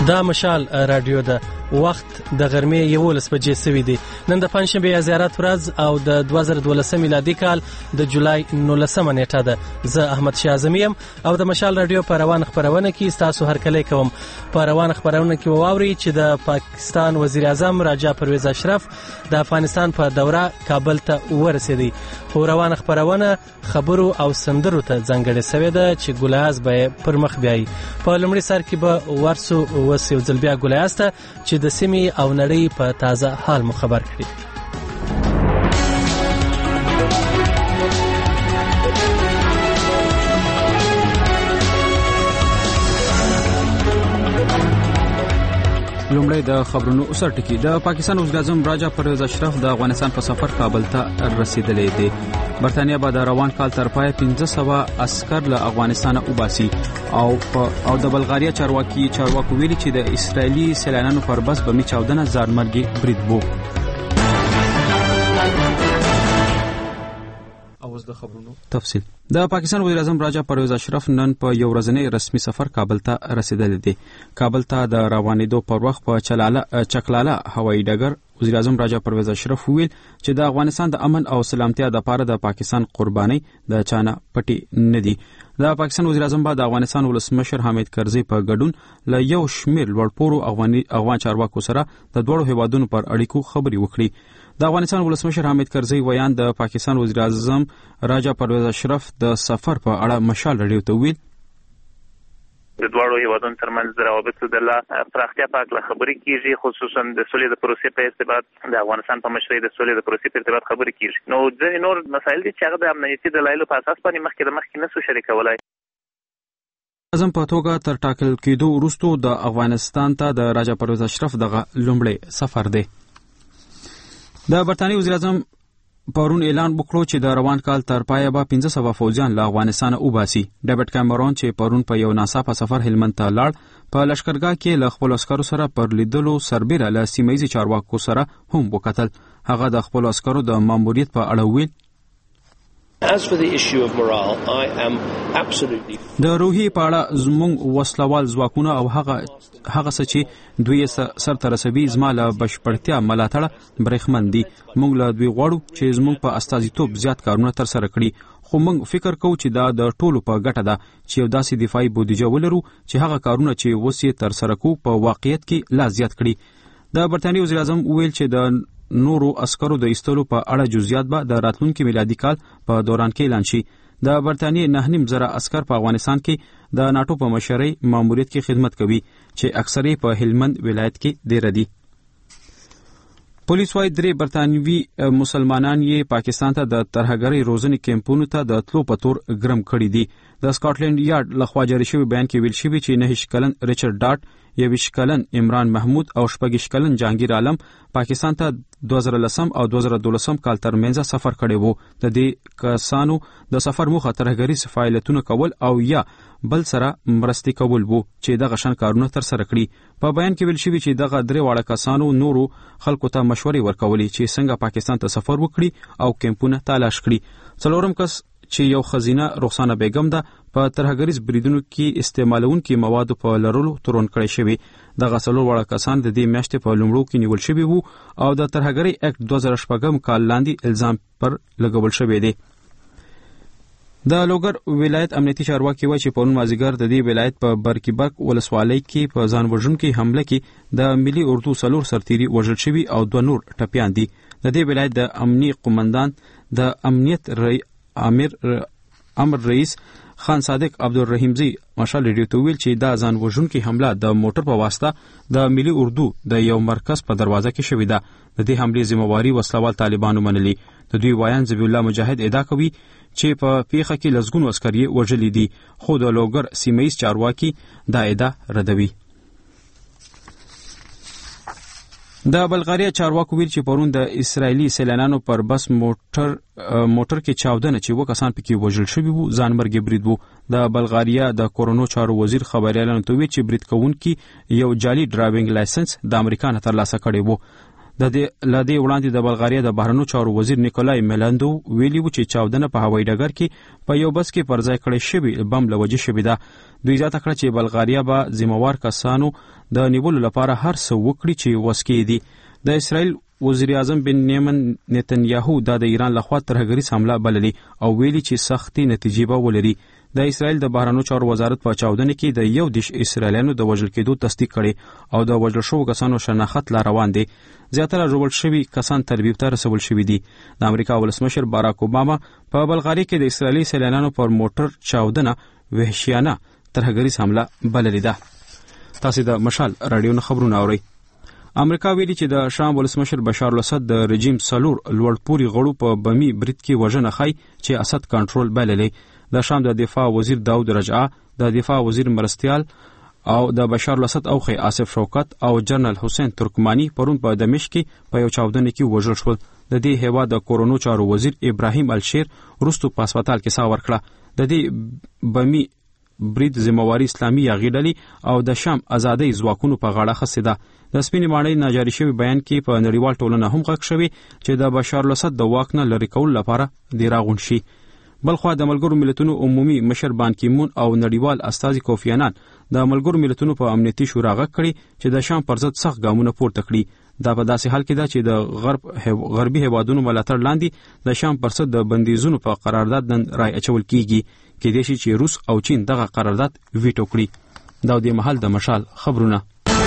دا مشال رادیو ده. وخت د غرمې 11 بجې سوي دي. نن د پنځشنبه یا زیارت ورځ او د 2012 میلادي کال د جولای 19 نیټه ده. زه احمد شاه اعظمي یم او د مشال رادیو په روان خبرونه کې تاسو هرکلی کوم. په روان خبرونه کې واوري چې د پاکستان وزیر اعظم راجا پرویز اشرف د افغانستان په دوره کابل ته ورسېدی. خو روان خبرونه خبرو او سندرو ته ځانګړې شوې ده چې ګلایاز به پر مخ بیایي. په لومړي سر کې به ورسو وسیو ځلبیا ګلایاز ته چې د سیمې او نړۍ په تازه حال مو خبر کړي. لومړی د خبرونو اوسر ټکی. د پاکستان وزیر اعظم راجا پرویز اشرف د افغانستان په سفر کابل ته رسیدلی دی. برتانیا به د روان کال تر پای 1500 عسكر له افغانستان وباسي او د بلغاریا چارواکو ویلي چې د اسرایلی سیلانانو پر بس به می چاودنه ځانمرګي برید وو. اوس د خبرونو تفصیل. د پاکستان وزیر اعظم راجا پرویز اشرف نن په یو ورځنی رسمي سفر کابل ته رسیدلی دی. کابل ته د روانېدو پر وخت په چکلاله هوایي ډګر وزیر اعظم راجا پرویز اشرف ویل چې د افغانستان د امن او سلامتیا لپاره د پاکستان قرباني د چانه پټي نه دي. د پاکستان وزیر اعظم د افغانستان ولسمشر حامد کرزي په ګډون له یو شمېر لوړپوړو افغان چارواکو سره د دوړو هیوادونو پر اړیکو خبري وکړي. د افغانستان ولسمشر حامد کرزي ویان د پاکستان وزیر اعظم راجا پرویز اشرف د سفر په اړه مشال رادیو ته ویل د دوړو هیوادونو ترمنځ د روابطو د لا پراختیا په اړه خبرې کیږي، خصوصا د سولې د پروسې په ارتباط د افغانستان په مشرۍ د سولې د پروسې په ارتباط خبرې کیږي. نو ځینې نور مسایل دي چې هغه د امنیتي دلایلو په اساس باندې مخکې نسو شریکولای. اعظم په توګه تر ټاکل کېدو وروسته د افغانستان ته د راجا پرویز اشرف دغه لومړی سفر دی. د برتانیې وزیر اعظم پرون اعلان وکړو چې د روان کال تر پایه به 1500 فوجیان له افغانستان وباسي. ډیوډ کیمرون چې پرون په یو ناڅاپه سفر هلمند ته لاړ په لشکرګاه کې له خپل عسکرو سره پر لیدلو سربېره له سیمه‌ییزو چارواکو سره هم وکتل. هغه د خپل عسکرو د ماموریت په اړه ویل As for the issue of morale, I am absolutely د روحي په اړه زموږ وسلوال ځواکونه او هغه څه چې دوی سرته رسوي زما له بشپړتیا ملاتړ برېښمن دي. موږ له دوی غواړو چې زموږ په استازیتوب زیات کارونه ترسره کړي، خو موږ فکر کوو چې دا د ټولو په ګټه ده چې یو داسې دفاعي بودیجه ولرو چې هغه کارونه چې اوس یې ترسره کوو په واقعیت کې لا زیات کړي. د برتانیې وزیر اعظم ویل چې د نورو عسکرو د ایستلو په اړه جزئیات به د راتلونکي میلادي کال په دوران کې اعلان شي. د برتانیې 9.5 عسكر په افغانستان کې د ناتو په مشرۍ ماموریت کې خدمت کوي چې اکثره په هلمند ولایت کې ډیر دي. پولیس وايي 3 برتانوي مسلمانان یې پاکستان ته د ترهګرۍ روزنې کیمپونو ته د تلو په تور ګرم کړي دي. د سکاټلند یارډ لخوا جاري شوی بیان کې ویل شوی چې 9 کلن ریچارډ ډاټ، 21 کلن عمران محمود او 14 کلن جهانگیر عالم پاکستان ته 2010 او 2012 کال ترمنځ سفر کړی وو. د دې کسانو د سفر موخه ترهګریز فعالیتونه کول او یا بل سره مرستې کول وو چې دغه شان کارونه ترسره کړي. په بیان کې ویل شوی چې دغه 3 واړه کسانو نورو خلکو ته مشورې ورکولې چې څنګه پاکستان ته سفر وکړي او کیمپونه تلاش کړي. څلورم کس چې یو خزینه رخصانه بیگم ده په ترهګریز بریدونو کې استعمالونکو موادو په لرلو تورن کړی شوی. دغه څلور واړه کسان د دې میاشتې په لومړو کې نیول شوی وو او د ترهګری اکټ 2014 کال لاندې الزام پر لګول شوی دی. د لوګر ولایت امنیتي چارواکي وایي چې پرون مازیګر د دې ولایت په برکیبرک ولسوالۍ کې په ځان وژونکي حمله کې د ملي اردو څلور سرتیري وژل شوي او 2 نور ټپیان دي. د دې ولایت د امني قومندان د امنیت امر رئیس خان صادق عبدالرحیمزی مشال ریډیو ته ویل چې دا ځان وژونکي حمله د موټر په واسطه د ملي اردو د یو مرکز په دروازه کې شوې ده. د دې حملې ذمہواری وسلوال طالبانو منلي. د دوی وایان ذبیح الله مجاهد ادعا کوي چې په پیښه کې لسګونو عسکر یې وژلي دي، خو د لوګر سیمه‌ییز چارواکي دا ادعا ردوي. د بلغاریا چارواکو ویل چې پرون د اسرایلی سیلانانو پر بس موټر کې چاودنه چې 2 کسان پکې وژل شوي وو ځانمرګي برید وو. د بلغاریا د کورونو چارو وزیر خبريالانو ته ویل چې برید کوونکي یو جعلي ډرایوینګ لایسنس د امریکا نه ترلاسه کړی وو. د دې وړاندې د بلغاریا د بهرنیو چارو وزیر نیکولای میلاندو ویلي و چې چاودنه په هوایي ډګر کې په یو بس کې پر ځای کړی شوی بم له وجې شوې ده. دوی زیاته کړه چې بلغاریا به ذمہوار کسانو د نیولو لپاره هر څه وکړي چې وس کې دي. د اسرائیل وزیر اعظم بنیامین نتنیاهو د ایران لخوا ترهګریز حمله بللې او ویلي چې سختي نتیجې به ولري. د اسرائیل د بهرنیو چارو وزارت په چاودنه کې د 11 اسرائیلیانو د وژل کېدو تصدیق کړي او د وژل شوو کسانو شناخت لا روان دي. زیاتره ژوبل شوي کسان تل ابیب ته رسول شوي دي. د امریکا ولسمشر باراک اوباما په بلغاریا کې د اسرائیلي سیلانیانو پر موټر چاودنه وحشیانه ترهګریز حمله بللې ده. تاسو د مشال رادیو نه خبرونه اورئ. امریکا ویلي چې د شام ولسمشر بشار الاسد د رژیم څلور لوړپوړي غړو په بمی برید کې وژنه خای چې اسد کنټرول بللې. د شام د دفاع وزیر داود رجعه، د دفاع وزیر مرستیال او د بشار الاسد اوخی آصف شوکت او جنرال حسین ترکمانی پرون په دمشق کې په یو چاودنه کې وژل شول. د دې هیواد د کورونو چارو وزیر ابراهیم الشیر وروسته په هسپتال کې ساه ورکړه. د دې بمی برید ذمہواری اسلامي یاغیډلی او د شام ازادي ځواکونو په غاړه خسته ده. د سپینې ماڼۍ ناجاری شوی بیان کې په نړیوال ټولنه هم غږ شوی چې د بشار الاسد د واک نه لری کول لپاره دی راغون شي. بلخوا د ملګرو ملتونو عمومي مشر بان کی مون او نړیوال استازي کوفی عنان د ملګرو ملتونو په امنیتي شورا غږ کړي چې د شام پر ضد سخت ګامونه پورته کړي. دا په داسې حال کې ده چې د غربي هیوادونو ملاتړ لاندې د شام پر ضد د بندیزونو په قرارداد نن رای اچول کیږي. کېدای شي چې روس او چین دغه قرارداد ویټو کړي. دا د محل د مشال خبرونه.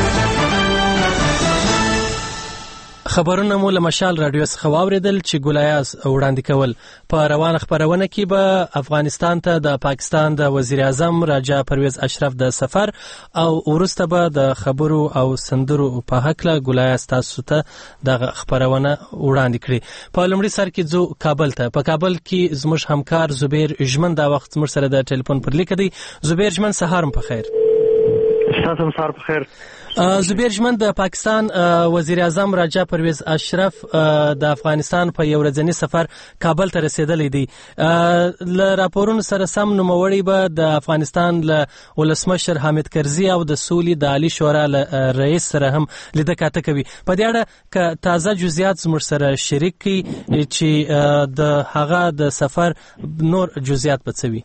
خبرونه مو له مشال رادیو څخه واوریدل چې ګولایاز وړاندې کول. په روانه خبرونه کې به افغانستان ته د پاکستان د وزیر اعظم راجا پرویز اشرف د سفر او ورسته به د خبرو او سندرو په حق له ګولایاز تاسو ته د خبرونه وړاندې کړي. په لومړي سر کې ځو کابل ته. په کابل کې زموږ همکار زبیر ژمن دا وخت زموږ سره د ټلیفون پر لیک دی. زبیر ژمن سهار په خیر. تاسو سهار په خیر. زبیر ژمن د پاکستان وزیر اعظم راجا پرویز اشرف د افغانستان په یو ورځنی سفر کابل ته رسیدلی دی. ل راپورونو سره سم نوموړی به د افغانستان له ولسمشر حامد کرزي او د سولې د عالی شورا رئیس سره هم لیدنه کاته کوي. په دې اړه ک تازه جزئیات زموږ سره شریک کړي چې د هغه د سفر نور جزئیات بڅوي.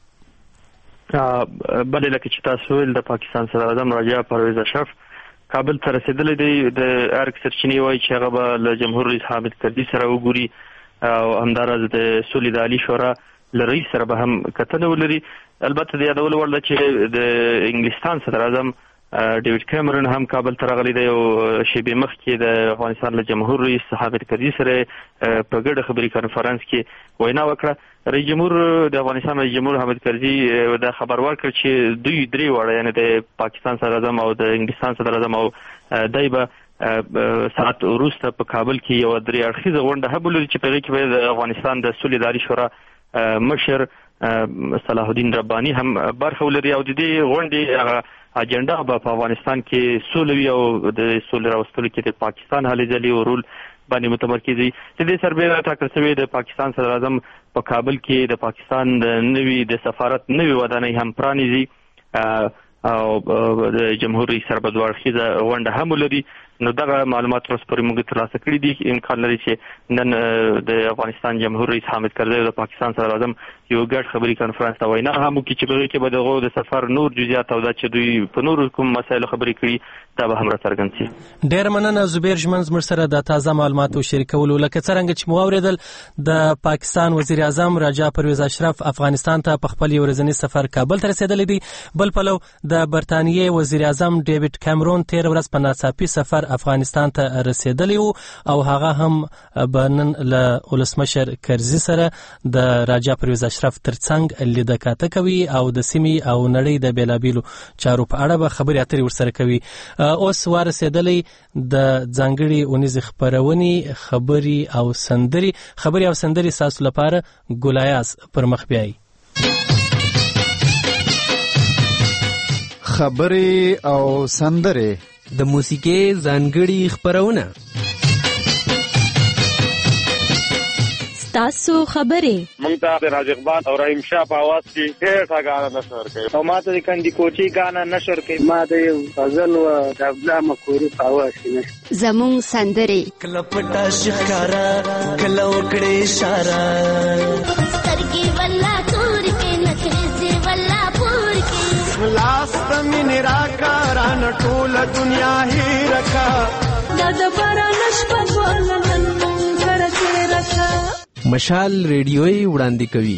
بلې لکه چې تاسو ویل د پاکستان صدر اعظم راجا پرویز اشرف کابل ته رسیدلی دی. د ارګ سرچینې وایي چې هغه به له جمهور رئیس حامد کرزي سره وګوري او همداراز د سولې د عالی شورا له رئیس سره به هم کتنه ولري. البته د یادولو وړ ده چې د انګلستان صدر اعظم ډیوډ کیمرون هم کابل ته راغلی دی او شیبې مخکې د افغانستان له جمهور رئیس حامد کرزي سره په ګډه خبري کانفرنس کې وینا وکړه. رئیس جمهور د افغانستان رئیس جمهور حامد کرزي دا خبر ورکړ چې دوی درې واړه یعنی د پاکستان صدر اعظم او د انګلستان صدر اعظم او دای به ساعت وروسته په کابل کې یو درې اړخیزه غونډه هم ولري چې په هغې کې به د افغانستان د سولې د عالي شورا مشر صلاح الدین رباني هم برخه ولري او د دې غونډې اجنډا په افغانستان کې سولې او د سولې راوستلو کې د پاکستان هلې ځلې او رول باندې متمرکز دي. د دې سربېره ټاکل شوی د پاکستان صدر اعظم په کابل کې د پاکستان د نوي د سفارت نوي ودانۍ هم پرانیزي او د جمهور رئیس سره به دوه اړخیزه غونډه هم ولري. نو دغه معلومات اوس پورې موږ ترلاسه کړي دي. امکان لري چې نن د افغانستان جمهور رئیس حامد کرزي او د پاکستان صدر اعظم یو ګډ خبري کانفرنس ته وینا هم وکړي چې په هغې کې به دغه د سفر نور جزئیات او دا چې دوی په نورو کوم مسایلو خبرې کړي دا به هم راڅرګند شي. ډېر مننه زبیر ژمن زموږ سره د تازه معلوماتو شریکولو. لکه څرنګه چې مو واورېدل د پاکستان وزیر اعظم راجا پرویز اشرف افغانستان ته په خپل یو ورځني سفر کابل ته رسېدلی دی. بل پلو د برطانیې وزیر اعظم ډیوډ کیمرون تیر ورځ په ناڅاپي سفر افغانستان ته رسیدلی وو او هغه هم بنن له ولسمشر کرزي سره د راجا پرویز اشرف ترڅنګ لیدنه کاته کوي او د سیمې او نړۍ د بیلابیلو چارو په اړه به خبرې اترې ورسره کوي. اوس ورسېدلی د ځانګړي اونیزې خپرونې خبرې او سندرې ساسو لپاره ګولایاز پر مخ بیایي. خبرې او سندرې د موسیقۍ ځانګړي خپرونه تاسو خبرې مونږ ته د راج اقبال او رحیم شاه په आवाज کې ډېر غاڼه نشر کوي او ماته د کندي کوچي غاڼه نشر کوي ما د غزل او د عبدالله مخوري په आवाज کې زموږ سندرې کله پټا شکارا کله وکړې اشاره سترګې ولا تور کې نخرې سي ولا پور کې لاس تمن راکاران ټول دنیا هي رکا د بارانش په ولنن سره رکا مشال ریډیوي وړاندې کوي.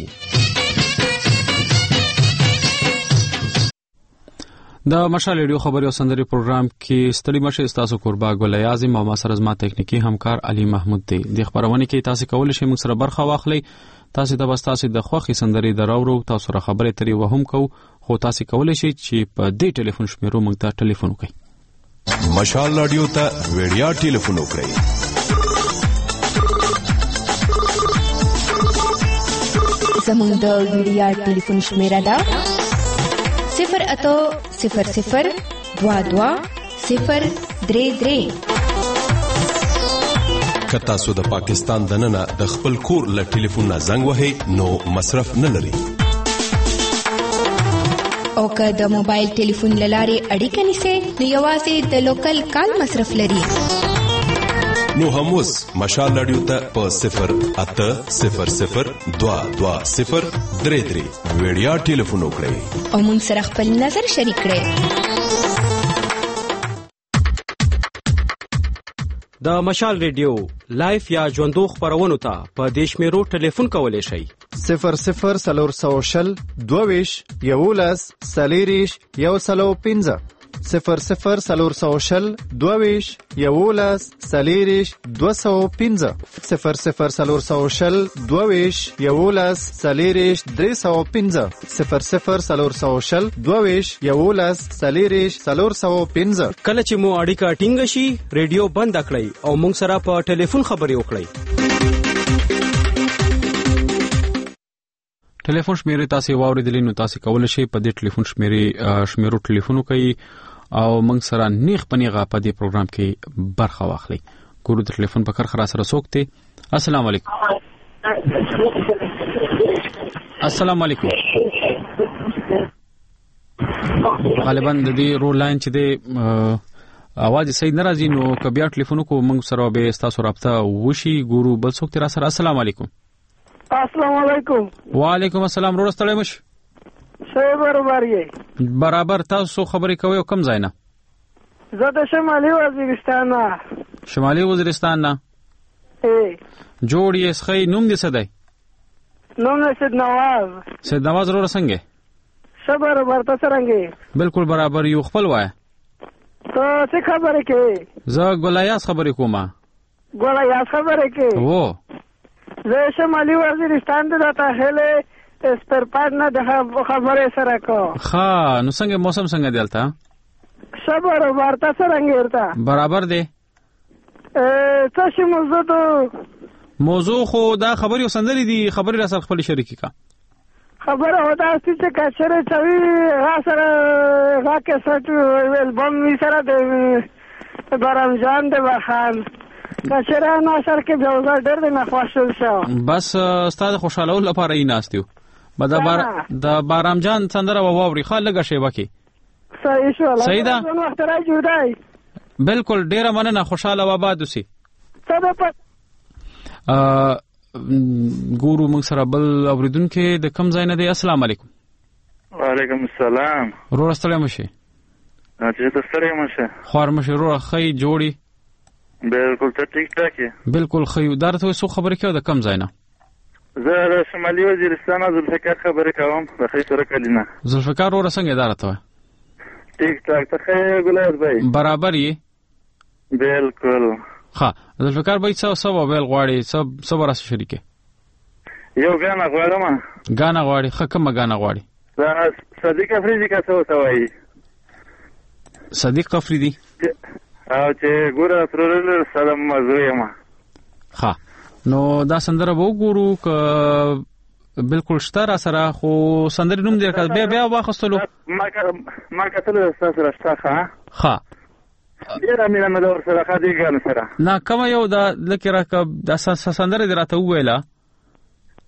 د مشال ریډیو خبري او سندري پروګرام کې ستړي مشه تاسو قربا ګل اعظم او ما سره زما تکنیکی همکار علي محمود دی. د خبرونه کې تاسو کول شئ موږ سره برخه واخلئ. تاسو د تاسو د خوخي سندري دراورو تاسو سره خبرې ترې وهم کو خو تاسو کولای شئ چې په دې ټلیفون شمیرو موږ ته ټلیفون وکړئ. مشال رادیو ته ویډیا ټلیفون وکړئ. زموږ د ویډیا ټلیفون شمیره ده 08000220033. کتا سو د پاکستان دننه د خپل کور له ټلیفون نه زنګ وهي نو مصرف نه لري. او که د موبایل ټلیفون لارې اړیکه نیسي نو یوازې د لوکل کال مصرف لري. نو هم اوس مشال رادیو ته په 08000220033 ویډیا ټلیفون وکړئ او موږ سره خپل نظر شریک کړئ. د مشال ریډیو لایف یا ژوندو خبرونو ته په دیش میرو ټلیفون کولای شئ 00420 22 11 40 105 00420 22 11 40 205 00420 22 11 40 305 00420 22 11 40 405. کله چې مو اړیکه ټینګ شي ریډیو بند کړئ او موږ سره په ټلیفون خبرې وکړئ. ټلیفون شمیرې تاسو واوریدلې نو تاسو کولای شئ په دې ټلیفون شمیرو ټلیفون وکړئ او موږ سره نیغ پنیغه په دې پروګرام کې برخه واخلئ. ګورو د ټلیفون په کار خلاص سره سوکته. السلام علیکم. السلام علیکم. غالبا د دې رو لاین چې د اواز صحیح ناراضي نو کبیا ټلیفون کو موږ سره به تاسو رابطه وشي. ګورو بل سوکته را سره. السلام علیکم. السلام علیکم. وعلیکم السلام. رو ستړی مش صحیح برابر یې برابر. تاسو خبرې کوي او کم ځای نه؟ زه د شمالي وزیرستان نه. شمالي وزیرستان نه جوړ یې سخی نوم دې څه دی؟ نوم یې سید نواز. سید نواز رو څنګه؟ ښه برابر. تاسو څنګه؟ بالکل برابر یو. خپل وای ته څه خبرې کوي؟ زه ګولیاس خبرې کوم. ګولیاس خبرې کوي؟ وو زه شمالي وزیرستان ته داخله سپرپاد نه د خبرې سره کو. ښه نو څنګه موسم څنګه دی البته؟ ښه برابر. تاسو څنګه ورته؟ برابر دی. څه شي موضوع خو دا خبرې وسندري دي. خبرې را سره خپل شریکي کا خبره ودا چې کچره چوي را سره را کې سټ البم می سره د بارام جان د وخان کچره نو سره کې بوزا ډېر نه خوشحال شو. بس ستاسو خوشاله لپاره یې ناستیو. د بارام جان څندره ووري خاله لګه شی وکي. صحیح شو. صحیح ده. نو وخت را جوړای. بالکل ډیره مننه. خوشاله و آباد اوسئ. ګورو موږ سره بل اوریدونکو د کم ځای نه دی. السلام علیکم. وعلیکم السلام. رو رستلې مشه چې تاسو مشه خور مشه رو خی جوړي. بالکل ته ټیک ټاک یې. بالکل خی درته سو خبرې کوي د کم ځای نه. زه د شمالي وزیرستان زلفکار خبرې کوم. د خی سره کلینا زلفکار رو څنګه دارته ټیک ټاک. ته خی ګلاد بھائی برابر یې. بالکل. ها زلفکار بھائی څو ویل غواړي صبر سره شریکه یو غانا غواړم. غانا غواړي. کومه غانا غواړي؟ صدیق افریدی کا څه وایي؟ صدیق افریدی او چې ګوره ترورل سلام مزویم. ها نو دا سندره وګورو ک بالکل شتره سره خو سندره نوم دی که بیا واخستلو ما کتل تاسو راځه. ها ډیره مینه مې ور سره خدي ګان سره نه کوم یو دا لکه راک د سندره دراته ویلا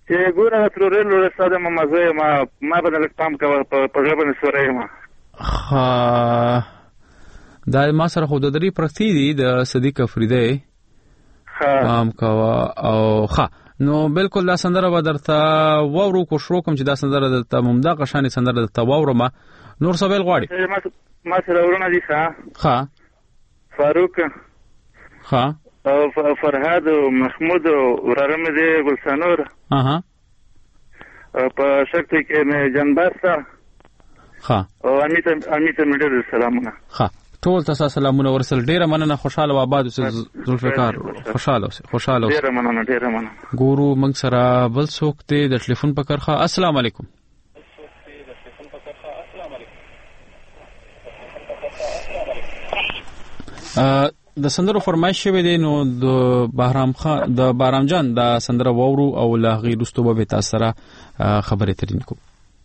چې ګوره ترورل ساده مزه ما بدل پام کوه په ژبه نسورې ما دا ما سره خو د درې پرتی دي د صدیق افریدی پام کوه او نو بالکل دا سندره به درته واورو کو شروع کوم چې دا سندره درته ممدا قشانې سندره درته واورو ما نور سوال غواړي ما سره ورونه دي فاروق او فرهاد او محمود او رارم دي ګلسانور په شکل کې مې جنباستا او امیت مډر سلامونه ټول تاسو سلامونه ورسل ډیره مننه خوشاله و آباد اوسه ذوالفقار خوشاله ډیره مننه ګورو موږ سره بل څوک دی د ټلیفون په کرخه السلام علیکم د سندرو فرمایش شوی دی نو د بهرام جان د سندره وورو او لا غیر رستو به تاسو سره خبرې ترین کو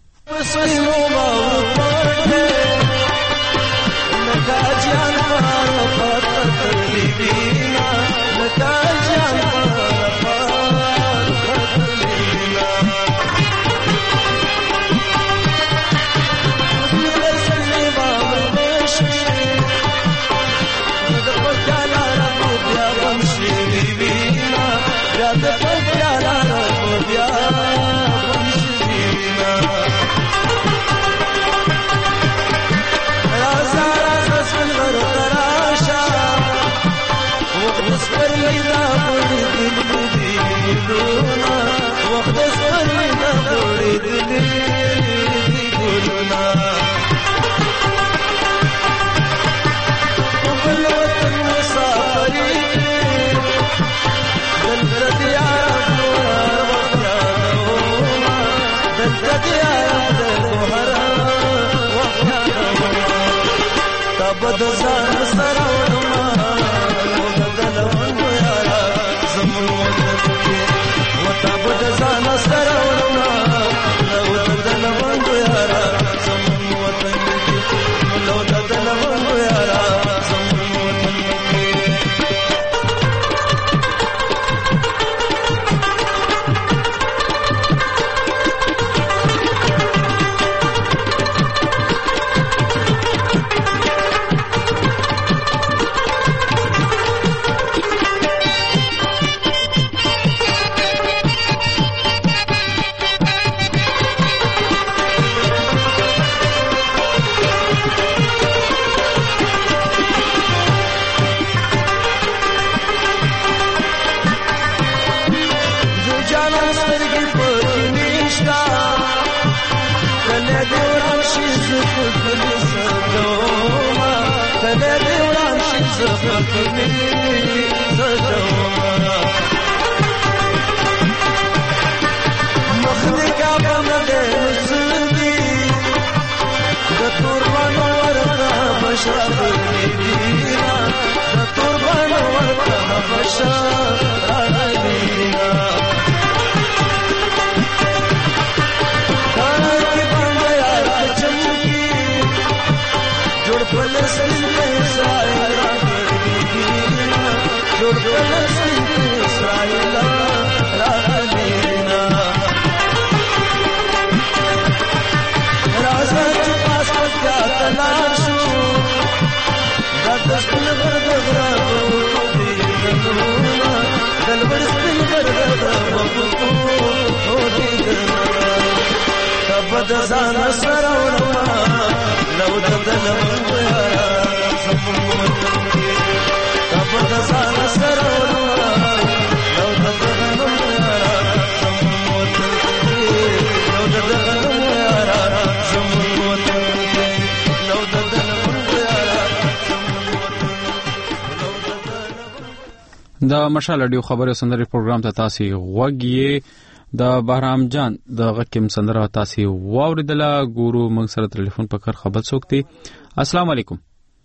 د مشال رادیو خبرو سندري پروګرام ته تاسو وګورئ د بهرام جان د غکم سندره تاسو واوریدله ګورو موږ سره ټلیفون په کار خبر څوکتي السلام علیکم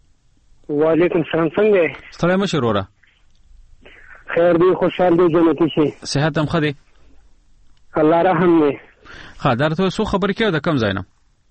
وعلیکم السلام څنګه ستړی مشه وروره خیر دی خوشحال دی جنتی شي صحت هم خدي الله رحم دی درته سو خبر کیو د کم زاینم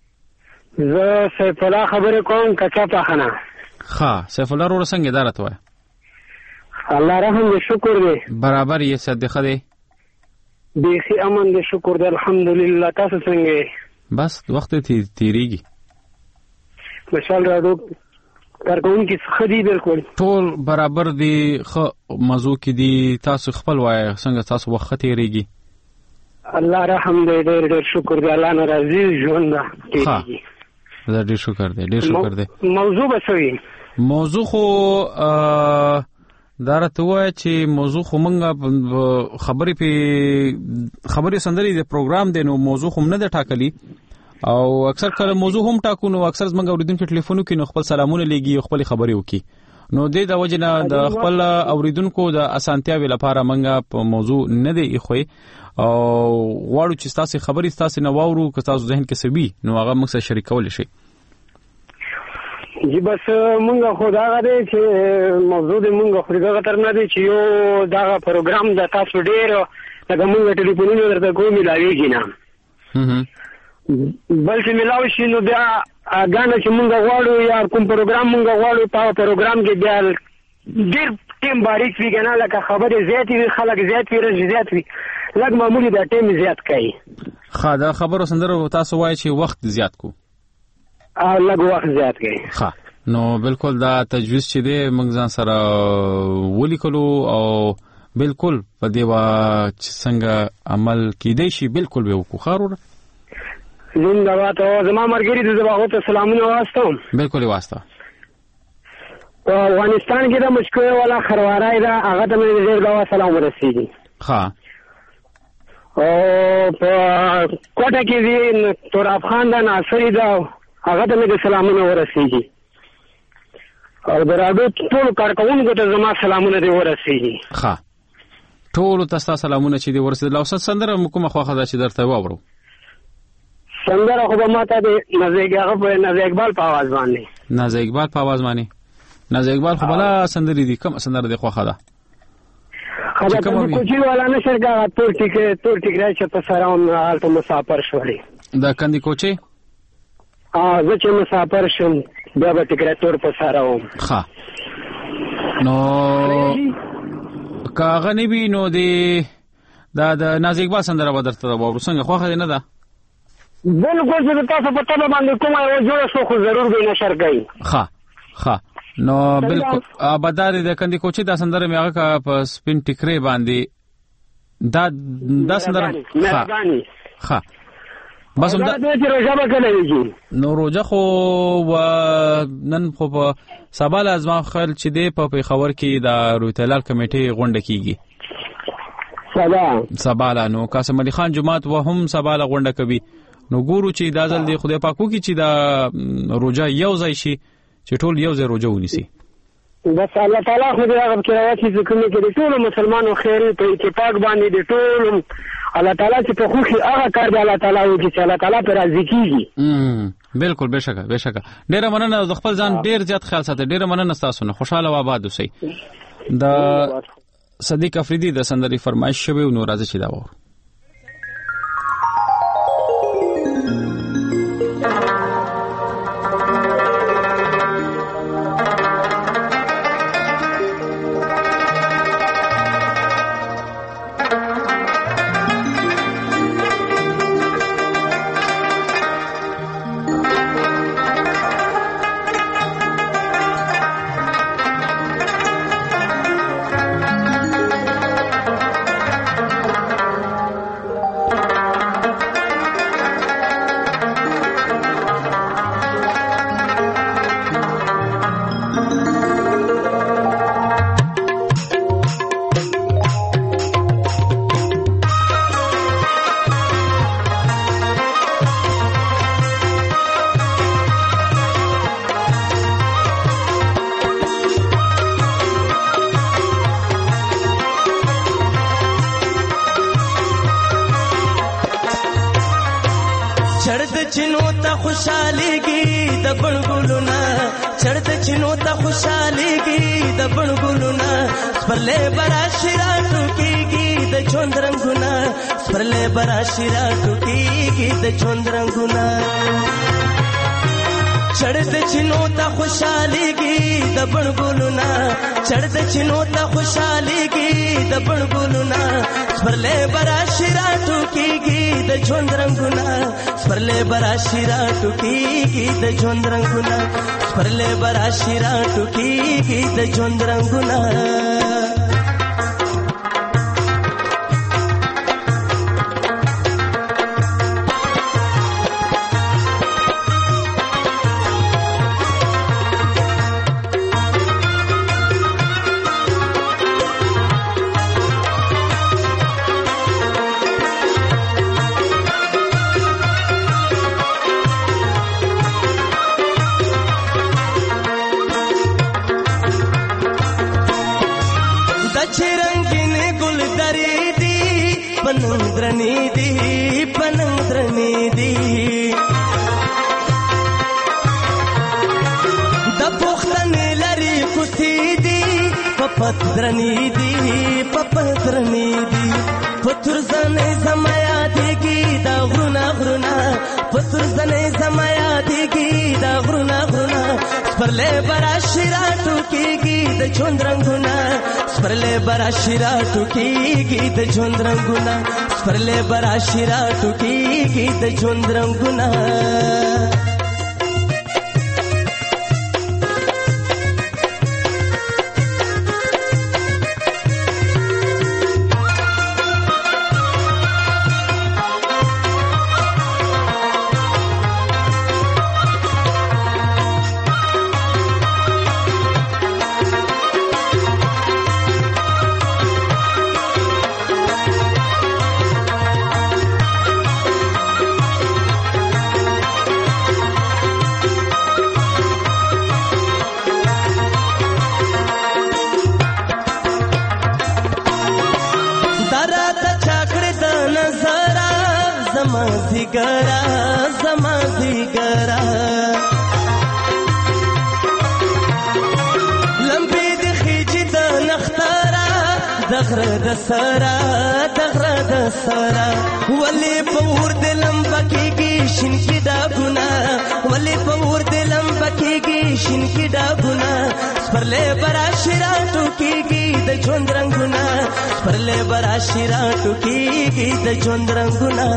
زه سیف الله خبر کوم کچا پخنه سیف الله وروره څنګه دارته وای الله رحم دې شکر دې برابر یې صدقه دې بیخي امن دې شکر دې الحمدلله. تاسو څنګه؟ بس وخت تیریږي. مشال راډیو کارکونکي څه دي؟ بالکل ټول برابر دي. خو موضوع کې دي. تاسو خپل وایي څنګه تاسو وخت تیریږي؟ الله رحم دې. ډېر شکر دې. الله ناراضي ژوند تیریږي. زه ډېر شکر دې. موضوع به څه وي؟ موضوع خو دا راته وایي چې موضوع خو مونږ خبرې سندري د پروګرام دی، نو موضوع خو نه ده ټاکلي، او اکثر کله موضوع هم ټاکو، نو اکثر زمونږ اوریدونکو ټلیفون کوي، نو خپل سلامونه لګي او خپل خبرې وکي. نو د وجه نه د خپل اوریدونکو د اسانتیاوي لپاره مونږ په موضوع نه دی خوې، او غواړو چې تاسو خبرې تاسو نه واورو، که تاسو ذهن کې سبي نو هغه موږ سره شریکول شي. جی بس مونږ خو دا غواړو چې موضوع دې مونږ خو دا تر نه دی چې یو دا پروګرام د تاسو ډېر لکه مونږ ټلیفونونه درته کوو ملاويږي نه، بلکې ملاوي شي نو بیا اګانه چې مونږ غواړو یا کوم پروګرام مونږ غواړو په پروګرام کې بیا ډېر ټیم باریک وي کنه، لکه خبرې زیات وي، خلک زیات وي، رش زیات وي، لږ معمولی دا ټیم زیات کوي. ښه دا خبرو سندرو تاسو وایي چې وخت زیات کو لږ وخت زیات کوي. ښه نو بالکل دا تجویز چې دی موږ ځان سره ولیکلو، او بالکل په دې څنګه عمل کیدای شي بالکل به وکړو. خاروره زنده‌باد. او زما مرګري د زباغو ته سلامونه واستوم. بالکل واسطه. په افغانستان کې د مشکوي والا خروارای دا هغه ته مې ډېر دا سلام ورسېږي. ها او په کوټه کې دی توراب خان دا ناصری دا هغه ته مې سلامونه ورسېږي، او د راډیو ټول کارکونکو ته زما سلامونه دی ورسېږي. ها ټول تاسو سلامونه چې دی ورسېدل. او سندره کومه خواخه دا چې درته واورو؟ سندره خو به ماته د نازي اقبال په आवाज باندې. نازي اقبال په आवाज باندې. نازي اقبال خو بلا سندري دي. کوم سندره دی خواخه ده؟ خدا ته کوچی والا نشر کا تور ټیک راځي په سره هم حالت مسافر شولې. دا کندي کوچی؟ زه چې مسافر شم بیا به ټیکټ تور په سره وم. ښه نو کاغه نه وی نو دی دا د نازي اقبال سندره به درته واورو. څنګه خواخه دی نه ده؟ بالکل چې تاسو په تابه باندې کومه یو جوړه شو خو ضرور به نشر کوي. ښه نو بالکل آبادار د کندي کوچی دا سندره مې هغه په سپین ټیکرې باندې دا سندره. ښه بس هم دا روزه به کله ویږي؟ نو روزه خو نن خو په سبا لازم خل چې دی په پیښور کې د روتلال کمیټې غونډه کیږي. سبا لا نو قاسم علي خان جماعت و هم سبا لا غونډه کوي. نو ګورو چې دا ځل دی خدای پاکو کې چې دا روزه یو ځای شي، چې ټول یو ځای روزه ونیسي. بس الله تعالی خو دې هغه کراوات چې کومه کې ټول مسلمانانو خیر په اتفاق باندې دي ټول الله تعالی چې په خوشي هغه کار دی الله تعالی وکړي چې الله تعالی پر راضي کیږي. بالکل بشکه ډیره مننه. د خپل ځان ډیر زیات خیال ساتئ. ډیره مننه تاسو نه. خوشاله و آباد اوسئ. د صدیق افریدي د سندري فرمایش شوی نو راځي چې دا وو. چینو ته خوشاليږي د بڼګلونه چړد چینو ته خوشاليږي د بڼګلونه پرلې برا شیراتو کیږي د چوند رنگونه پرلې برا شیراتو کیږي د چوند رنگونه چړد چینو ته خوشاليږي د بڼګلونه چړد چینو ته خوشاليږي د بڼګلونه سپرلې براشي راټوکېږي د ژوند رنګونه سپرلې براشي راټوکېږي د ژوند رنګونه سپرلې براشي راټوکېږي د ژوند رنګونه پترنی دی پترنی دی پتر زنه زمایا دیږي دا غرونا غرونا پتر زنه زمایا دیږي دا غرونا غرونا سپرلې براشي راټوکېږي د ژوند رنګونه سپرلې براشي راټوکېږي د ژوند رنګونه سپرلې براشي راټوکېږي د ژوند رنګونه سرا ولی پور دلم بکیږي شین کی ډاګونه ولی پور دلم بکیږي شین کی ډاګونه سپرلې براشي راټوکېږي د ژوند رنګونه سپرلې براشي راټوکېږي د ژوند رنګونه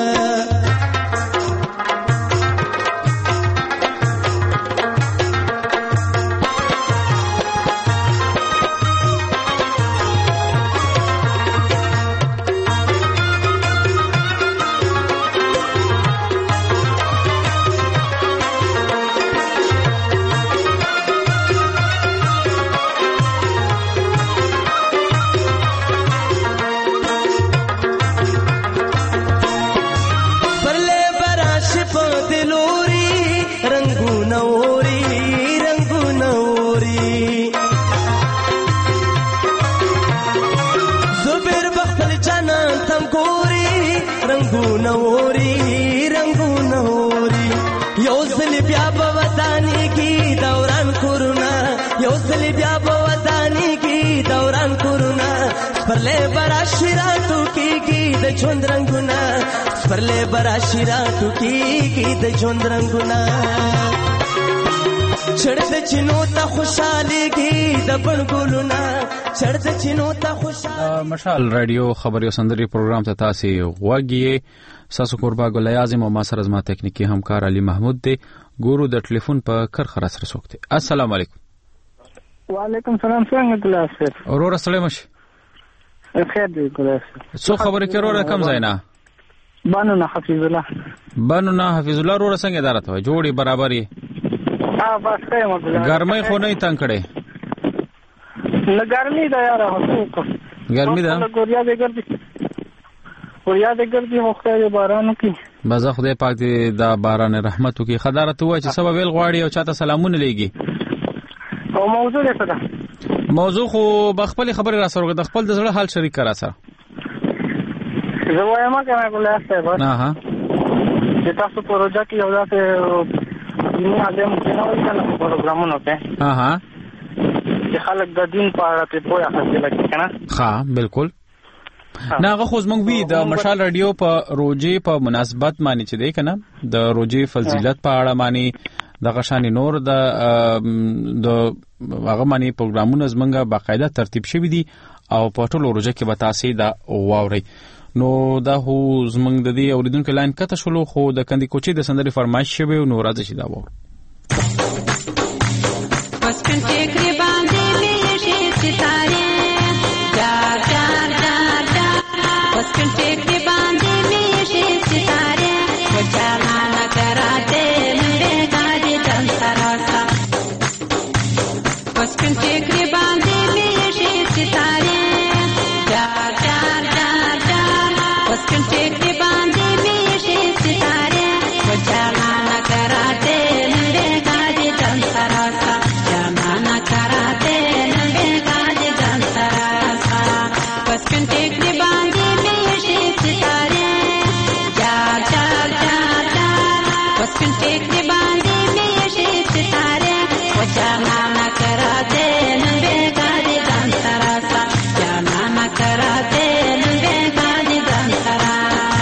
ژوند رنگونه سپرلې براشي راټوکېږي د ژوند رنگونه چړد چینو ته خوشاليږي د بڼګلونه چړد چینو ته خوشالي مشال رادیو خبري سندري پروګرام ته تاسو غوږی ساسو قربا ګل اعظم او ما سره زما تکنیکی همکار علي محمود دی ګورو د ټلیفون په کرخه سره سوکته السلام علیکم وعلیکم السلام څنګه تاسو اورور سلام خیر دی ګلاسه څو خبره کې وروره کم زینا بانو نه حفیظ الله وروره څنګه اداره ته جوړي برابرې بس ته مو ګرمۍ خو نه تنگ کړي نه ګرمي دا یاره هڅه ګرمي دا ګوریا دې ګرځي وخته باران کی بازه خدای پاک دې دا باران رحمت وکي خدارت وای چې سبب ویل غواړي او چاته سلامونه لګي او موضوع دې څه ده موضوع خو بخپل خبره را سره د خپل د زړه حال شریک کرا سره زه وایم کنه ګولای صاحب ها چې تاسو پروژه کې یو ځای دیني عالم کنه وایي کنه پروګرامونه ته ها چې خلک د دین په اړه په پوهه حاصله کوي کنه ها بالکل ناغه خو زموږ وی د مشال رادیو په روزي په مناسبت معنی چې دی کنه د روزي فضیلت په اړه معنی د غشاني نور د هغه معنی پروګرامونه زمونږه باقاعده ترتیب شوی دي او په ټولو ورځو کې به تاسو دا واورئ. نو دا هو زمنګ د دې اوریدونکو لاین کته شلو خو د کندي کوچي د سندري فرمایش شوی نو راځي چې دا وور بس کنټه کړي باندې مې شي ستاره جار جار جار جار بس کنټه کړي باندې مې شي ستاره وجانا نکراته مې غاډي تن سراسا بس کنټه کړي باندې مې شي ستاره جار جار جار جار بس کنټه کړي باندې مې شي ستاره وجانا نکراته مې غاډي تن سراسا कराते नंगे गाजे जंतरा बस कंटे के बांधे में ये सितारे चार चार चार चार बस कंटे के बांधे में ये सितारे वो जाना न कराते नंगे गाजे जंतरा सा जाना न कराते नंगे गाजे जंतरा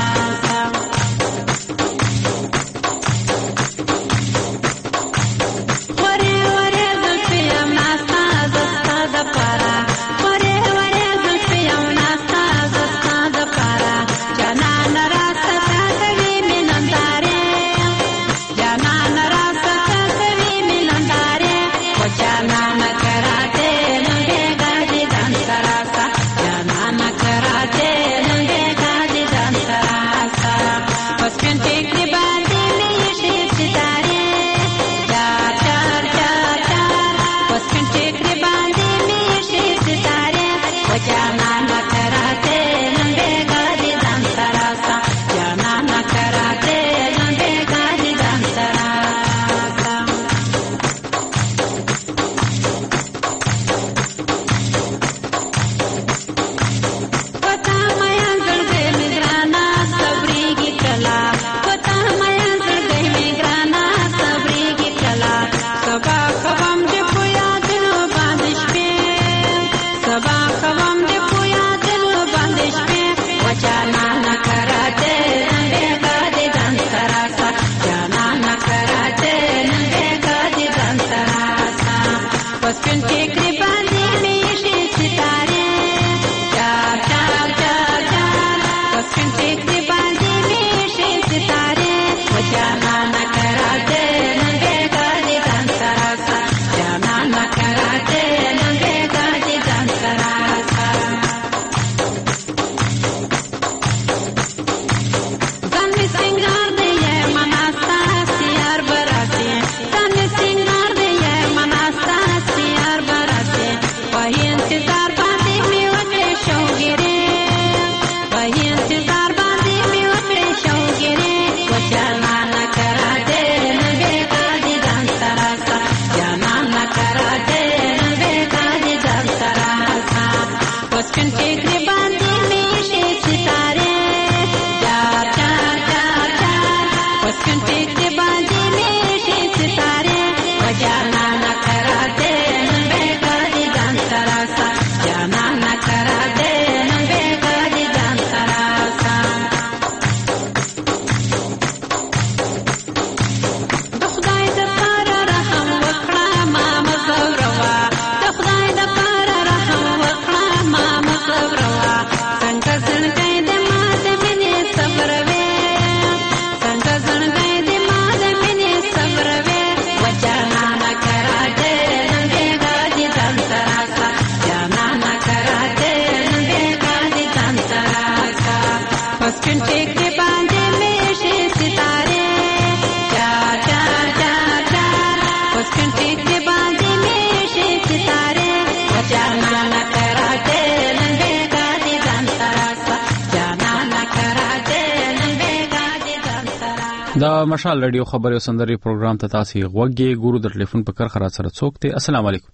دا مشال رادیو خبري او سندري پروګرام ته تاسو غوږی ګورو د ټلیفون په کار خرات سره څوک ته. السلام علیکم.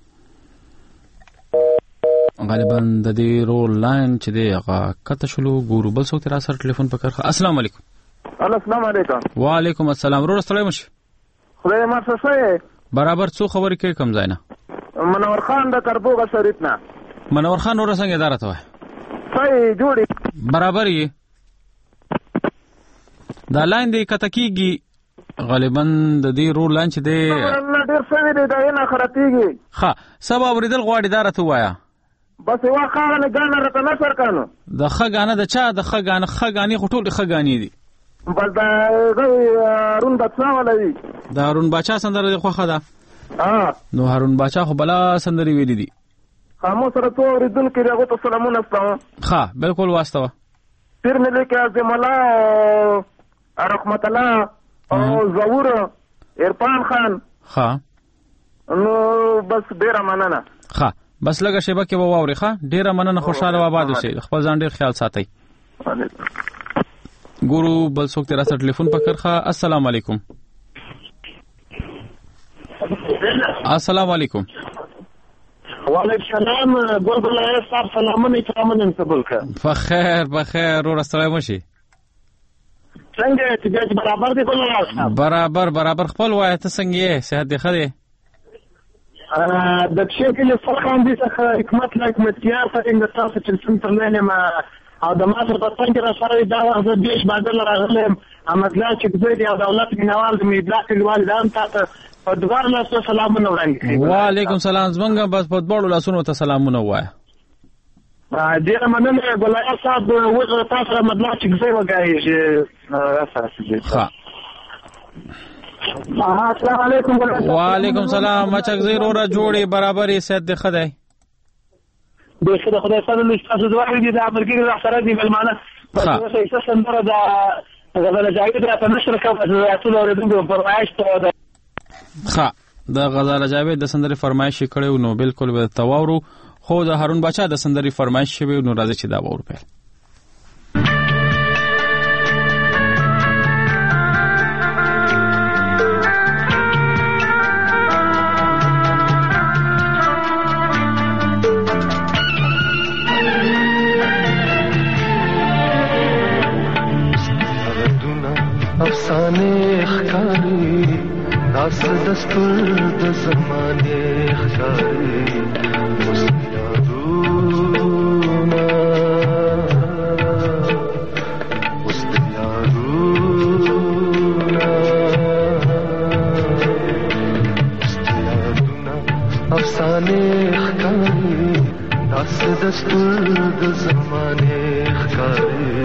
غالبا د دې رول لاین چې دی هغه کته شلو ګورو بل څوک تر سره ټلیفون په کار. السلام علیکم. السلام علیکم. وعلیکم السلام. ورو ستړی مش خدای ما څه برابر څو خبرې کې کم ځای نه. منور خان د کربوغه شریف نه. منور خان ور څنګه اداره ته صحیح جوړي برابر یې دا لاین دی کتکیږي غالبا د دې رول لاین چې دی ډېر څه دی دا نه خرابېږي. ښه سبا ورېدل غواړي اداره ته وایا بس یو خاغه غاڼه راته نشر کانو د خغانه د چا د خغانی خټول خغانی دي بل دا هارون بچا ولوي دا هارون بچا سندره خو خدا نو هارون بچا خو بلا سندري ویلي دي خامو سره تو ردون کې راغو ته سلامونه ستاسو ها بالکل واسطه پیر ملي کې اعظم الله رحمت الله او زور عرفان خان ها نو بس ډیر مننه ها بس لګه شیبه کې وواوري ښه ډیره مننه خوشاله و آباد اوسئ خپل ځان ډیر خیال ساتئ ګورو بل څوک تر سره ټلیفون پکړه السلام علیکم السلام علیکم وعلیکم السلام ګورګل صاحب سلامونه تمامه قبول کړه بخیر ور سره مشي څنګه چې برابر دي ګورګل صاحب برابر خپل وای ته څنګه یې صحت دی خدای د شکل فرقان دي څخه حکمت لا حکمتیار څنګه تاسو چې څنګه ترلنه ما او د ماته په څنګه را سره دا وخت دیش بدل راغلم احمدلا چې دوی د دولت مینوال د میډلا کلیوال دام تاسو په دوار له سلامونه وړاندې وعلیکم السلام زمونږ بس په ډول لاسونو ته سلامونه وای ډیر مننه ګلای صاحب وګړه تاسو احمدلا چې ځای وګایي ها السلام علیکم وعلیکم السلام مچک زیرو را جوړي برابرې صحت دی خدای د خدای سره له تاسو دوه دي د امریکای د سره دی بلمانه په اساس سندره د غزل جاوید را نشر کوي ټول اوریدونکو فرمایش ته ښه د غزل جاوید د سندري فرمایش کړو نو بالکل به تواورو خو د هارون بچا د سندري فرمایش شوی نو راځي چې دا وور په افسانه خکاری داس دستور د زمانه خکاری مستیارونا افسانه خکاری داس دستور د زمانه خکاری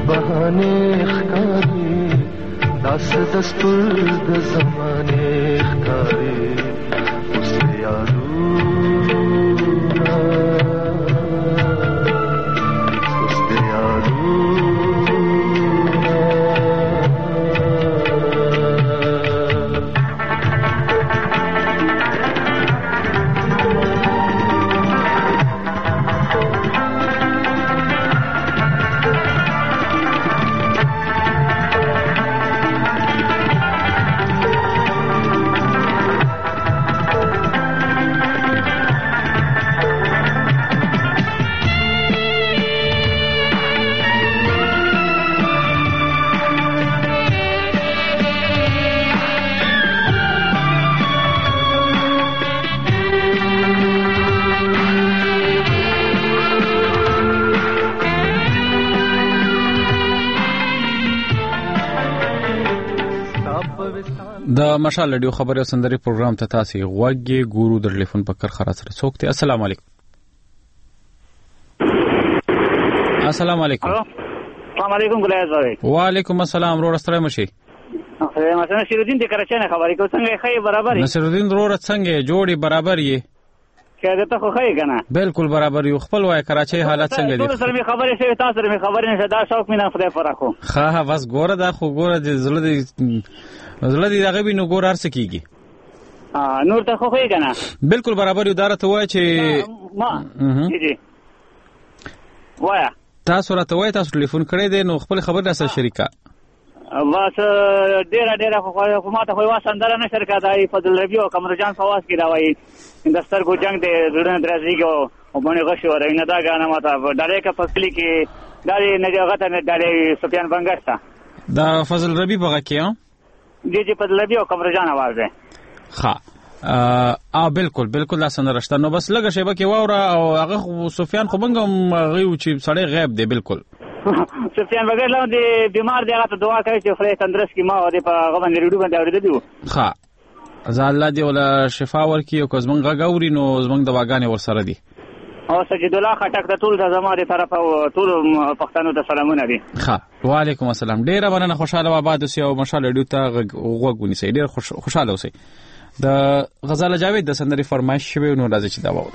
बहाने ښکاري داس دستور د زمانه ښکاري اوس یادونه د مشال رادیو خبري او سندري پروګرام ته تاسو غوږی ګورو د ټلیفون په کر خرا سره څوک ته. السلام علیکم. السلام علیکم. السلام علیکم ګلایز بھائی. وعلیکم السلام. ورور ستړی مشي. مثلا نصیرالدین د کراچۍ نه خبرې کو څنګه خې برابر یې؟ نصیرالدین ورور څنګه جوړي برابر یې؟ کله ته خو خې کنه بالکل برابر یو. خپل وای کراچۍ حالت څنګه دي؟ ټول سره می خبرې شوی تاسو سره می خبرې نشه دا شوق مینه خدای پر راخو. ها بس ګوره دا خو ګوره د زړه دې دغه بینو ګور ارس کیږي. نور ته خو خې کنه بالکل برابر یو. دارته وای چې ما جی وایا تاسو راته وای تاسو ټلیفون کړی دی نو خپل خبر را سره شریکا بس ډیره خو ماته خو واسندره نه شرکت دی فضل ربیع او قمرجان فواز کی راوي اندستر کو جنگ دې زړه درځيګو او باندې غشو ورینه دا غانه ماته ډایرک فصلی کې داري نه جوغته نه داري سفیان بنگستا دا فضل ربیع بغه کې جی فضل ربیع او قمرجان आवाज ده. ها بالکل لاسن رشتہ نو بس لګه شیبه کې واوره او هغه سفیان خو بنګم غيو چې سړی غیب دی. بالکل سفیان بغیر له دې بیمار دی هغه دعا کوي چې خدای تندرست کی ما او دې په هغه باندې ریډیو باندې اوریدلو. ها ځا الله دې ولا شفا ورکي او کوزمن غاوري نو زمنګ دواګانې ور سره دي. او سجد الله خټک د ټول د زماره طرف او ټول پښتنو ته سلامونه دي. ها وعلیکم السلام. ډیره مننه. خوشاله آباد اوسئ او مشال رادیو ته غوږ ونیسئ. ډیر خوشاله اوسئ. د غزاله جاوید د سندري فرمایش شوی نو راځي چې دا وو.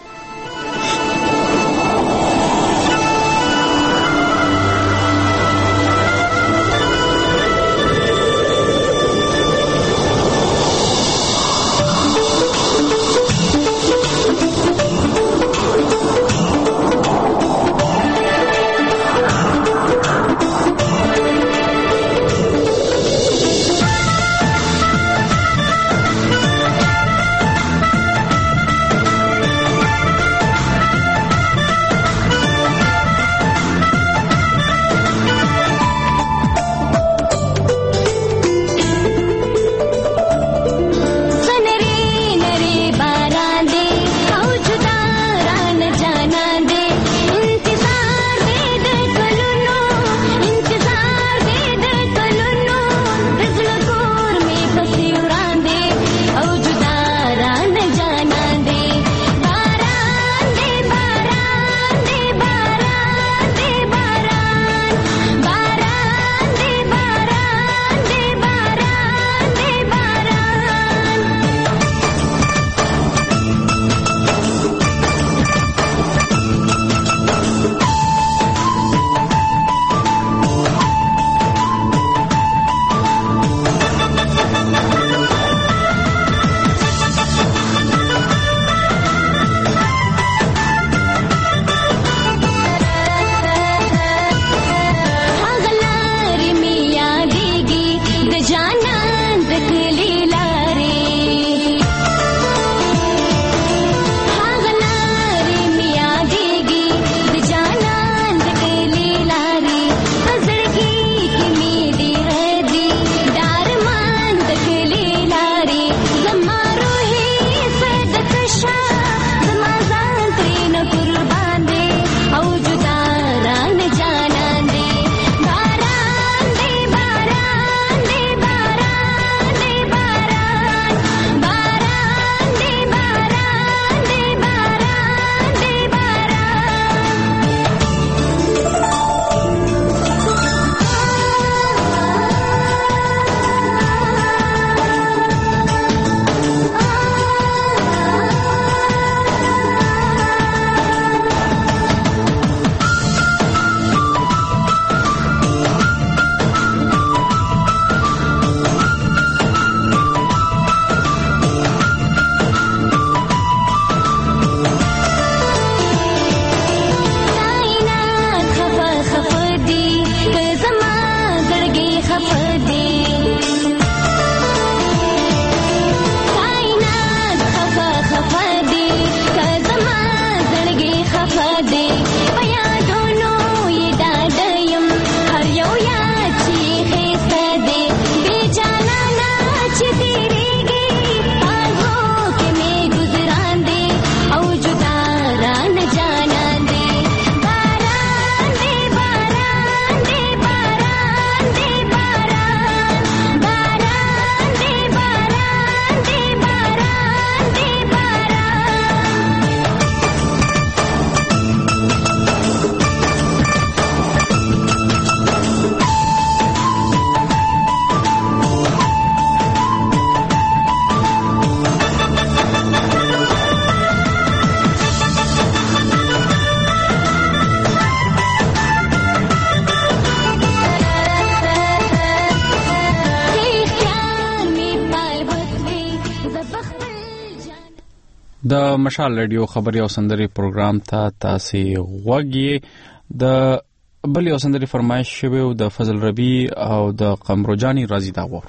د مشال رادیو خبري او سندري پروګرام ته تاسو غوږی د بل یو سندري فرمایش شوی او د فضل ربی او د قمرجانی رازی دا وور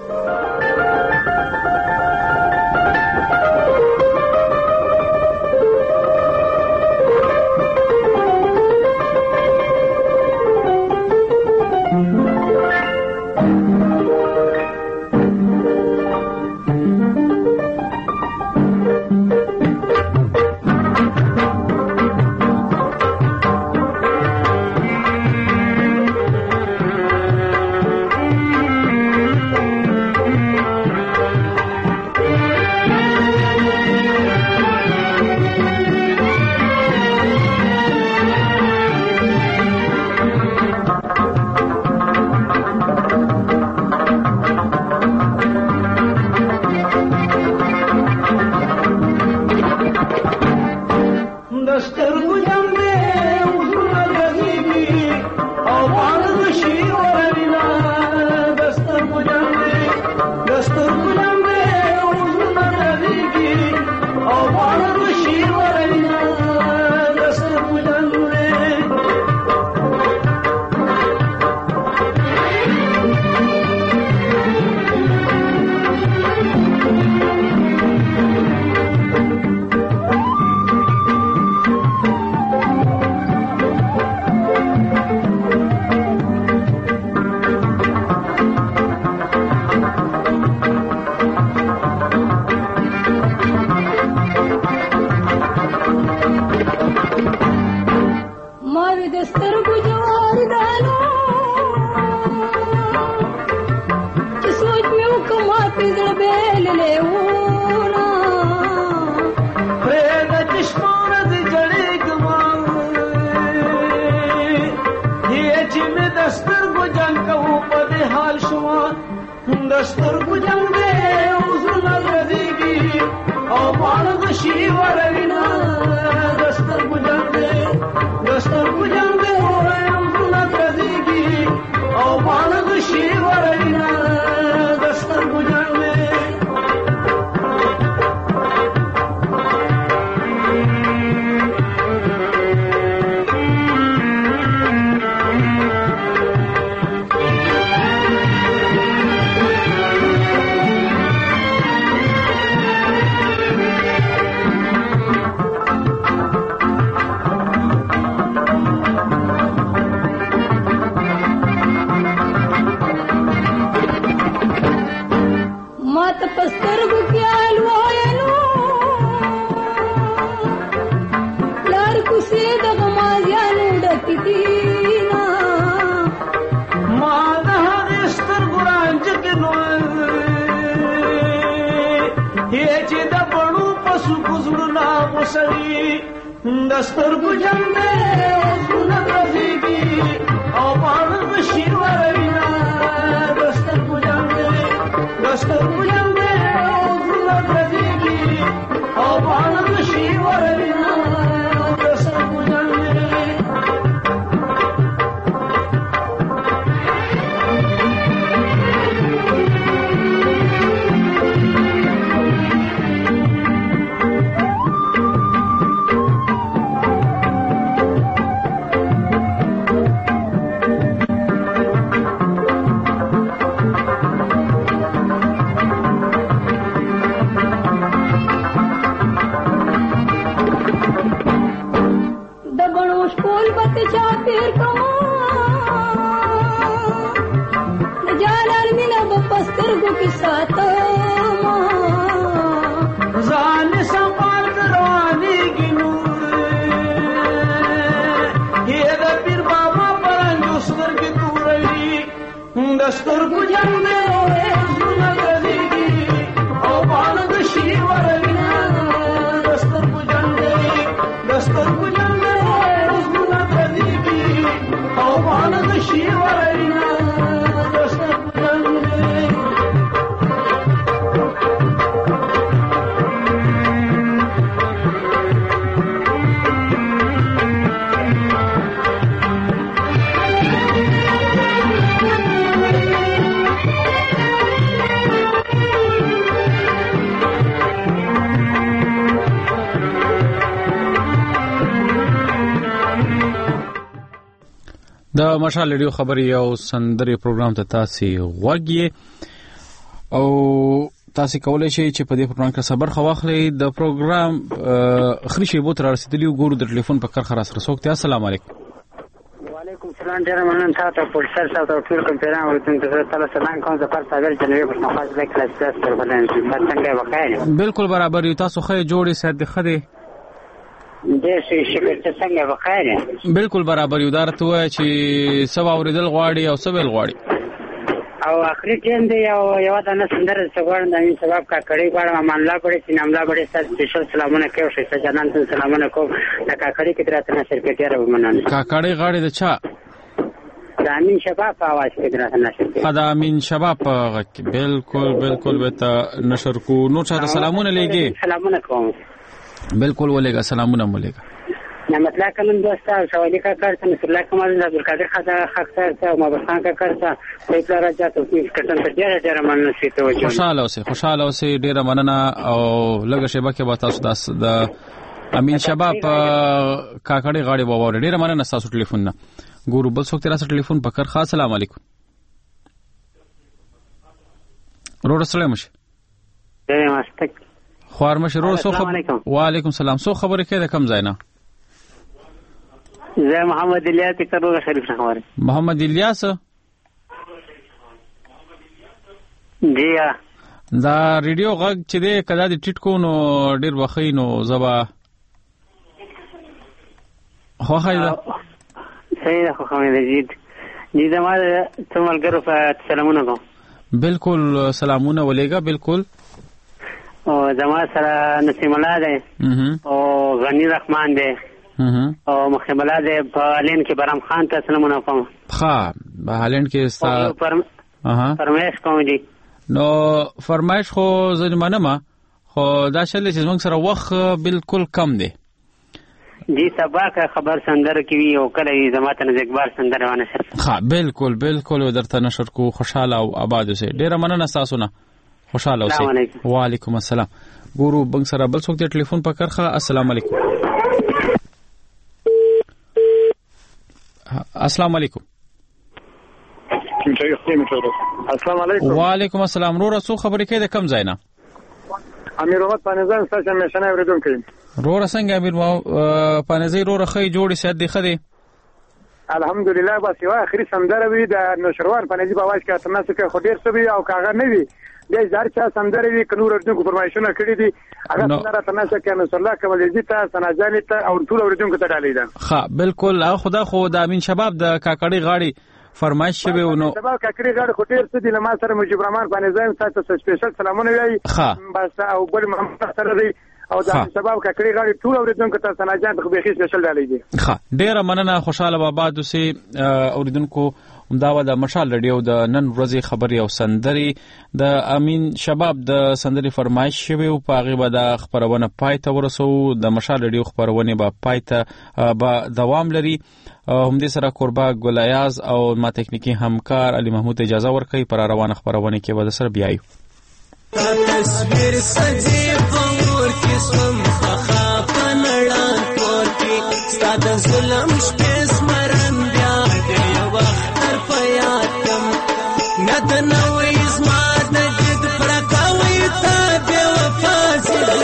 دستر گجنگ سنت رزیگی او پانگ شیرورینا دستر گجنگ سنت رزیگی او پانگ شیرورینا دستر گجنگ दस्तर गुजंग सुनत रजीगी ओ पानद शिवरविना दस्तर गुजंग सुनत रजीगी ओ पानद शिवरविना दस्तर गुजंग د مشال ریډیو خبري او سندري پروګرام ته تاسو غوږی او تاسو کولای شئ چې په دې پروګرام کې خبر خواخلئ. د پروګرام خريشي بوت را رسیدلی ګورو د ټلیفون په کار خلاص رسوکته. السلام علیکم. وعلیکم السلام. ډیر مننه تاسو په سر تاسو ټول کوم پیغام ورته تاسو سلام کوم د پر صابر جنوي په خاص د کلاس پر باندې څنګه وکړئ. بالکل برابر یو. تاسو خې جوړې سات خدي دې شي چې څنګه وکړئ. بالکل برابر یو. دارته وای چې سبا اوریدل غواړي او سبل غواړي او اخري ټیم دی یو د نسندر سګوړ د سبب کا کړي غواړم مانلا پړې چې ناملا پړې ستاسو سپیشل سلامونه کوي چې جنان ته سلامونه کوم د کا کړي کې درته نشر کې تیر ومنل کا کړي غاړي د چا د امین شباب په आवाज کې درته نشر کې د امین شباب په بالکل وته نشر کو نو چا سلامونه لګي سلامونه کوم بالکل ولېګا سلامونه مولېګا نعمت الله کلن دوستا شوالی کا کرتا نصر الله کمال عبدالقادر خاک سرتا مابرخان کا کرتا سیپلا راجا توفیق کتن تا ډیره مننه سي توجه. خوشاله اوسئ ډیره مننه او لږه شیبه کې به تاسو د امین شباب کاکړي غاړي ووره. ډیره مننه تاسو ټلیفون نه ګورو بل څوک تاسو ټلیفون پکړ. خاص السلام علیکم. رور السلام شه ډیره مستک خوار مشه رور سو خبر. وعلیکم السلام. سو خبره کې د کم ځای نه زه محمد الیاس کروغه شریف خبره. محمد الیاس جی دا ریډیو غږ چې دی کدا د ټیټ کو نو ډیر وخینو زبا خو خایدا صحیح خو خامه دي زموږ تملګرو په سلامونه کوم. بالکل سلامونه ولېګا. بالکل او زموږ سره نسیم الله دی او غنی رحمان دی او مخبلا ده په هالند کې برام خان ته سلامونه کوم. ها په هالند کې فرمایش کوم دي نو فرمایش خو زمانه ما خو دا شل چې موږ سره وخت بالکل کم دی دي سبا کا خبر سندر کی او کله زماته نه اقبال سندر ونه شر. ها بالکل درته نشر کو. خوشاله او آباد اوسئ. ډیره مننه تاسو نه. خوشاله اوسئ. وعلیکم السلام. ګورو بنګ سره بل څوک د ټلیفون په کرخه. السلام علیکم. السلام علیکم. السلام علیکم. وعلیکم السلام. رو رسو خبرې کې د کم ځای نه امیر محمد پانیزان ستاسو مشنه اوریدونکو. رو څنګه امیر پانیزي رو رخی جوړې سات دی خدي الحمدلله. بس یو اخري سمدار وی د نشروان پانیزي په आवाज کې تاسو کې خو ډیر څه وی او کاغه نه وی د زار چا سمدار وی کنور اوریدونکو فرمایشونه کړی دي هغه سره تاسو کې نصر الله کمالجی ته سناجان ته او ټول اوریدونکو ته ډالې ده. ها بالکل خدا خو د امین شباب د کاکړي غاړي فرمایش شوی نو شباب کاکړي غاړي خو ډیر څه دي لمه سره مجيب رحمان پانیزان تاسو سپیشل سلامونه وی بس او بل محمد سره دی او د شباب کاکړي غاړي ټول اوریدونکو ته سناجان خو به خېش سپیشل ډالې دي. ها ډیره مننه. خوشاله بابا دوسي اوریدونکو همداوا د مشال ریډیو د نن ورځې خبري او سندري د امین شباب د سندري فرمایش شوی او په غیبه د خبرونه پایته ورسو. د مشال ریډیو خبرونه به پایته به دوام لري. هم دې سره قربا ګلیاز او ما تکنیکی همکار علي محمود اجازه ورکړي پر روانه خبرونه کې به سره بیایو. تصویر سجی پور کې سم خخا پنړان پور کې ستاد ظلم شپې سمرن بیا دې وخت تر پیات کم ند نوې اسما د جد پر کاوي تا بیا وفاز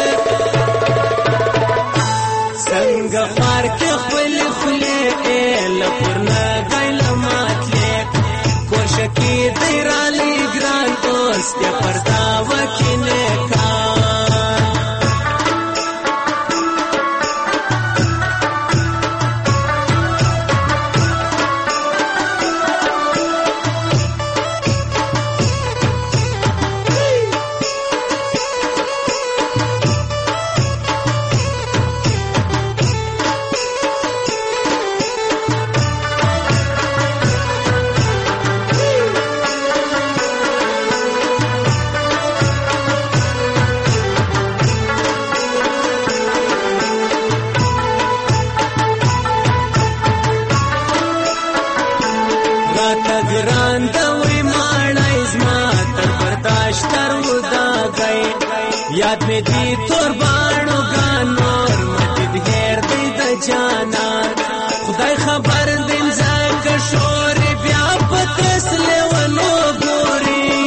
څنګه پار کې خپل خلې لپرنا غیل ماتلې کوشکی دیرالی ګران دوست پردا وکینه کا یاد میں دی تور بانو گانور مجد غیر دی د جانا خدای خبر دین زنگ شور بیا پترس لیونو ګوري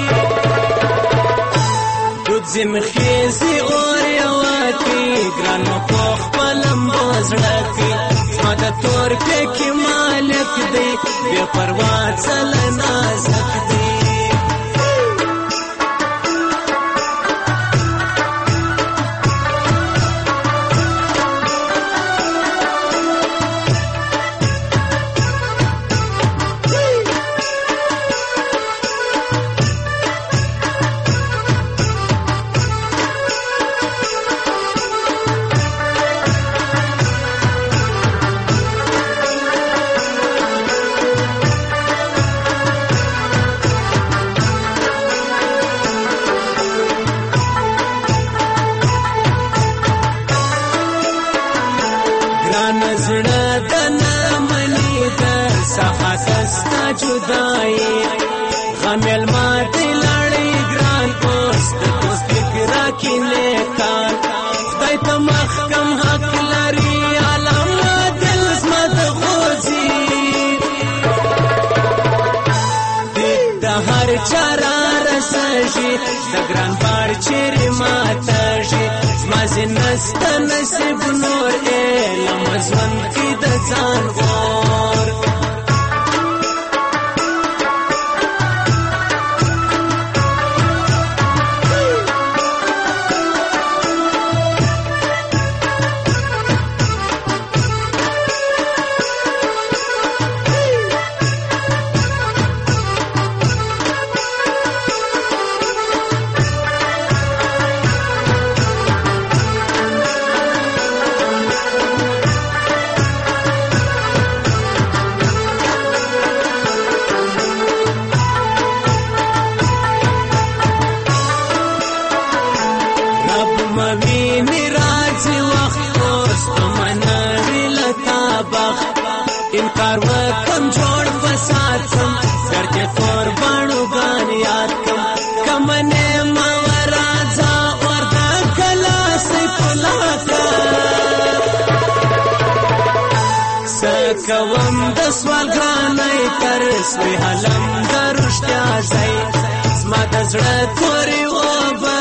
دود زمخیزي اور یواکي ګرانو په خپلم بازړه کې ما د تور کې مالک دی بے پروا چل نازک دی غمیل ماتی لړی ګران پوست تو فکر کې نیکان خدای ته محکم حق لري عالم دل زمد خوځي د هر چارا رسېږي د ګران بار چیرې ماتېږي زما زنست نصیب نور علم ژوند کې د ځان اور انکار وکم جوړ فساد کم درته قربانو غان یاد کم کمنه ما راځه وردا کلا سپلاکا سکوم د سوال غانای تر سوی حلم درشتیا ځای زما د زړه توري و